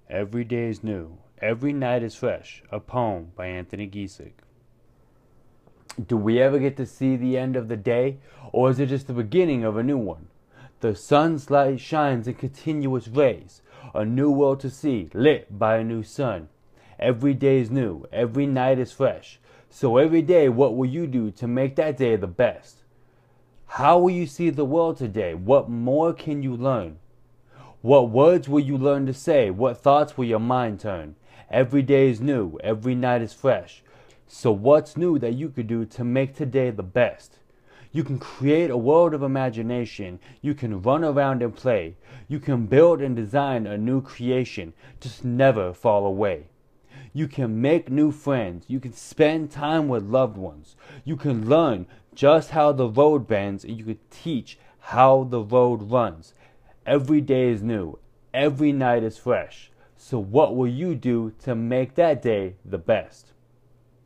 Every day is new. Every night is fresh. A poem by Anthony Giesick. Do we ever get to see the end of the day, or is it just the beginning of a new one? The sun's light shines in continuous rays, a new world to see, lit by a new sun. Every day is new. Every night is fresh. So every day, what will you do to make that day the best? How will you see the world today? What more can you learn? What words will you learn to say? What thoughts will your mind turn? Every day is new. Every night is fresh. So what's new that you could do to make today the best? You can create a world of imagination. You can run around and play. You can build and design a new creation. Just never fall away. You can make new friends. You can spend time with loved ones. You can learn just how the road bends, and you can teach how the road runs. Every day is new. Every night is fresh. So what will you do to make that day the best?